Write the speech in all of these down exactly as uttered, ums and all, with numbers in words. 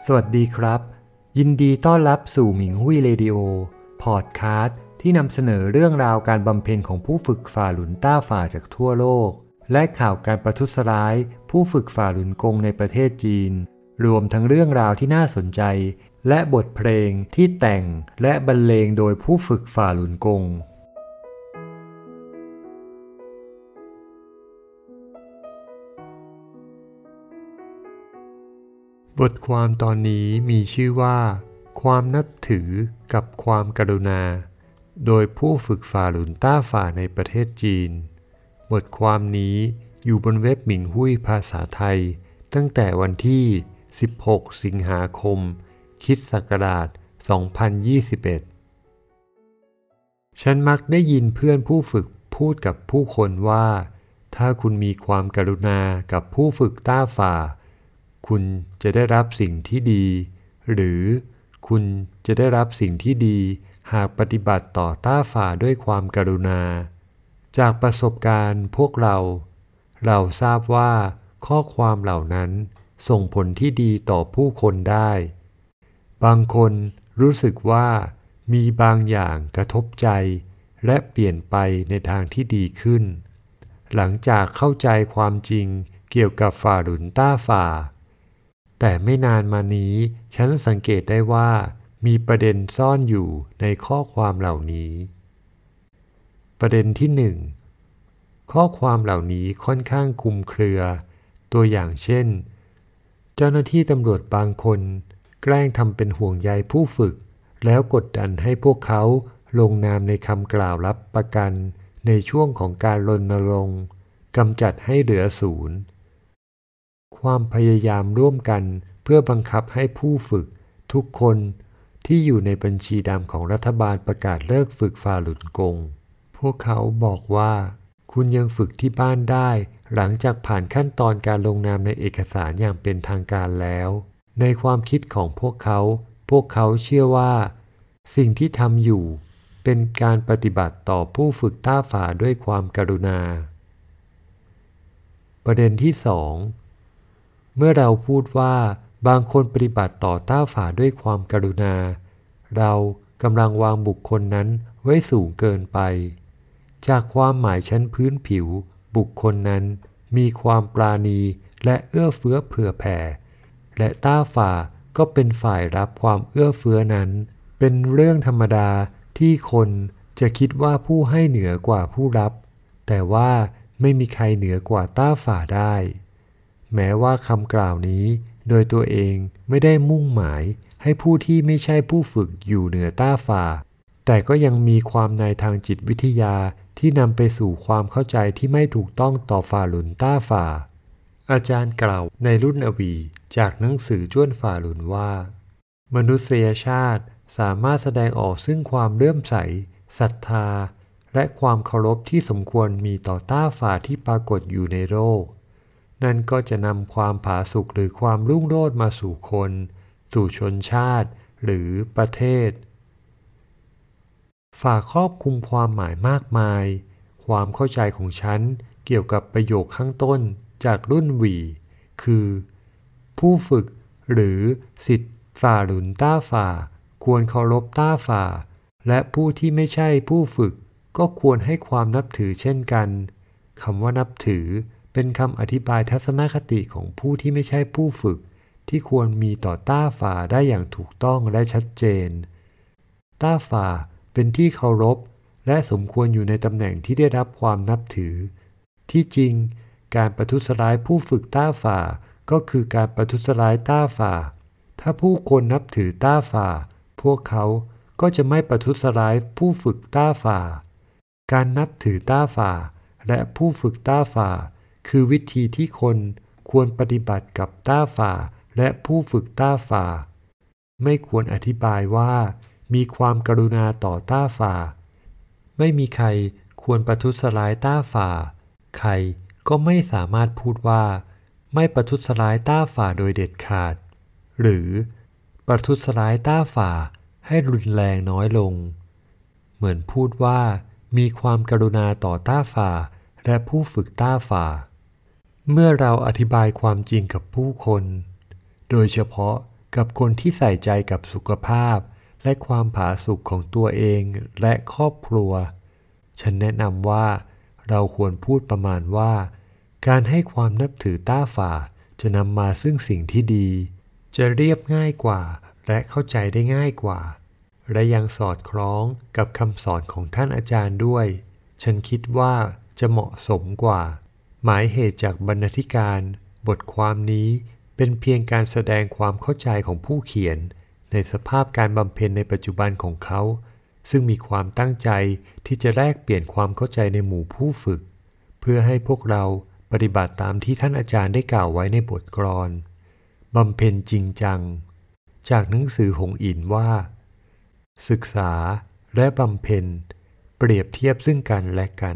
สวัสดีครับยินดีต้อนรับสู่หมิงหุ้ยเรดิโอพอดคาสต์ที่นำเสนอเรื่องราวการบำเพ็ญของผู้ฝึกฝ่าหลุนต้าฝ่าจากทั่วโลกและข่าวการประทุษร้ายผู้ฝึกฝ่าหลุนกงในประเทศจีนรวมทั้งเรื่องราวที่น่าสนใจและบทเพลงที่แต่งและบรรเลงโดยผู้ฝึกฝ่าหลุนกงบทความตอนนี้มีชื่อว่าความนับถือกับความกรุณาโดยผู้ฝึกฝ่าหลุนต้าฝ่าในประเทศจีนบทความนี้อยู่บนเว็บหมิงหุ้ยภาษาไทยตั้งแต่วันที่สิบหกสิงหาคมคริสต์ศักราชสองพันยี่สิบเอ็ดฉันมักได้ยินเพื่อนผู้ฝึกพูดกับผู้คนว่าถ้าคุณมีความกรุณากับผู้ฝึกต้าฝ่าคุณจะได้รับสิ่งที่ดีหรือคุณจะได้รับสิ่งที่ดีหากปฏิบัติต่อต้าฝ่าด้วยความกรุณาจากประสบการณ์พวกเราเราทราบว่าข้อความเหล่านั้นส่งผลที่ดีต่อผู้คนได้บางคนรู้สึกว่ามีบางอย่างกระทบใจและเปลี่ยนไปในทางที่ดีขึ้นหลังจากเข้าใจความจริงเกี่ยวกับฝ่าหลุนต้าฝ่าแต่ไม่นานมานี้ฉันสังเกตได้ว่ามีประเด็นซ่อนอยู่ในข้อความเหล่านี้ประเด็นที่หนึ่งข้อความเหล่านี้ค่อนข้างคลุมเครือตัวอย่างเช่นเจ้าหน้าที่ตำรวจบางคนแกล้งทำเป็นห่วงใยผู้ฝึกแล้วกดดันให้พวกเขาลงนามในคำกล่าวรับประกันในช่วงของการรณรงค์กำจัดให้เหลือศูนย์ความพยายามร่วมกันเพื่อบังคับให้ผู้ฝึกทุกคนที่อยู่ในบัญชีดำของรัฐบาลประกาศเลิกฝึกฝ่าหลุนกงพวกเขาบอกว่าคุณยังฝึกที่บ้านได้หลังจากผ่านขั้นตอนการลงนามในเอกสารอย่างเป็นทางการแล้วในความคิดของพวกเขาพวกเขาเชื่อว่าสิ่งที่ทำอยู่เป็นการปฏิบัติต่อผู้ฝึกต้าฝ่าด้วยความกรุณาประเด็นที่สองเมื่อเราพูดว่าบางคนปฏิบัติต่อต้าฝ่าด้วยความกรุณาเรากำลังวางบุคคลนั้นไว้สูงเกินไปจากความหมายชั้นพื้นผิวบุคคลนั้นมีความปราณีและเอื้อเฟื้อเผื่อแผ่และต้าฝ่าก็เป็นฝ่ายรับความเอื้อเฟื้อนั้นเป็นเรื่องธรรมดาที่คนจะคิดว่าผู้ให้เหนือกว่าผู้รับแต่ว่าไม่มีใครเหนือกว่าต้าฝ่าได้แม้ว่าคำกล่าวนี้โดยตัวเองไม่ได้มุ่งหมายให้ผู้ที่ไม่ใช่ผู้ฝึกอยู่เหนือต้าฝ่าแต่ก็ยังมีความในทางจิตวิทยาที่นำไปสู่ความเข้าใจที่ไม่ถูกต้องต่อฝ่าหลุนต้าฝ่าอาจารย์กล่าวในรุ่นอวีจากหนังสือจ้วนฝ่าหลุนว่ามนุษยชาติสามารถแสดงออกซึ่งความเลื่อมใสศรัทธาและความเคารพที่สมควรมีต่อต้าฝ่าที่ปรากฏอยู่ในโลกนั่นก็จะนำความผาสุกหรือความรุ่งโรจน์มาสู่คนสู่ชนชาติหรือประเทศฝ่าครอบคลุมความหมายมากมายความเข้าใจของฉันเกี่ยวกับประโยคข้างต้นจากรุ่นหวี่คือผู้ฝึกหรือศิษย์ฝ่าหลุนต้าฝ่าควรเคารพต้าฝ่าและผู้ที่ไม่ใช่ผู้ฝึกก็ควรให้ความนับถือเช่นกันคำว่านับถือเป็นคำอธิบายทัศนคติของผู้ที่ไม่ใช่ผู้ฝึกที่ควรมีต่อต้าฝ่าได้อย่างถูกต้องและชัดเจนต้าฝ่าเป็นที่เคารพและสมควรอยู่ในตำแหน่งที่ได้รับความนับถือที่จริงการประทุษร้ายผู้ฝึกต้าฝ่าก็คือการประทุษร้ายต้าฝ่าถ้าผู้คนนับถือต้าฝ่าพวกเขาก็จะไม่ประทุษร้ายผู้ฝึกต้าฝ่าการนับถือต้าฝ่าและผู้ฝึกต้าฝ่าคือวิธีที่คนควรปฏิบัติกับต้าฝ่าและผู้ฝึกต้าฝ่าไม่ควรอธิบายว่ามีความกรุณาต่อต้าฝ่าไม่มีใครควรประทุษร้ายต้าฝ่าใครก็ไม่สามารถพูดว่าไม่ประทุษร้ายต้าฝ่าโดยเด็ดขาดหรือประทุษร้ายต้าฝ่าให้รุนแรงน้อยลงเหมือนพูดว่ามีความกรุณาต่อต้าฝ่าและผู้ฝึกต้าฝ่าเมื่อเราอธิบายความจริงกับผู้คนโดยเฉพาะกับคนที่ใส่ใจกับสุขภาพและความผาสุกของตัวเองและครอบครัวฉันแนะนำว่าเราควรพูดประมาณว่าการให้ความนับถือต้าฝ่าจะนำมาซึ่งสิ่งที่ดีจะเรียบง่ายกว่าและเข้าใจได้ง่ายกว่าและยังสอดคล้องกับคำสอนของท่านอาจารย์ด้วยฉันคิดว่าจะเหมาะสมกว่าหมายเหตุจากบรรณาธิการบทความนี้เป็นเพียงการแสดงความเข้าใจของผู้เขียนในสภาพการบำเพ็ญในปัจจุบันของเขาซึ่งมีความตั้งใจที่จะแลกเปลี่ยนความเข้าใจในหมู่ผู้ฝึกเพื่อให้พวกเราปฏิบัติตามที่ท่านอาจารย์ได้กล่าวไว้ในบทกลอนบำเพ็ญจริงจังจากหนังสือหงอินว่าศึกษาและบำเพ็ญเปรียบเทียบซึ่งกันและกัน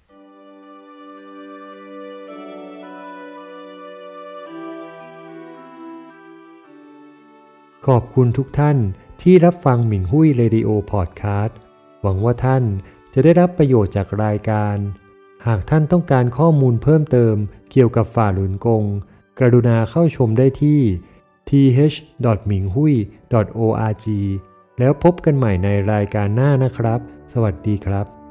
ขอบคุณทุกท่านที่รับฟังหมิงหุ้ยเรดิโอพอดคาสต์หวังว่าท่านจะได้รับประโยชน์จากรายการหากท่านต้องการข้อมูลเพิ่มเติมเกี่ยวกับฝ่าหลุนกงกรุณาเข้าชมได้ที่ ที เอช ดอท มิงฮุย ดอท โอ อาร์ จี แล้วพบกันใหม่ในรายการหน้านะครับสวัสดีครับ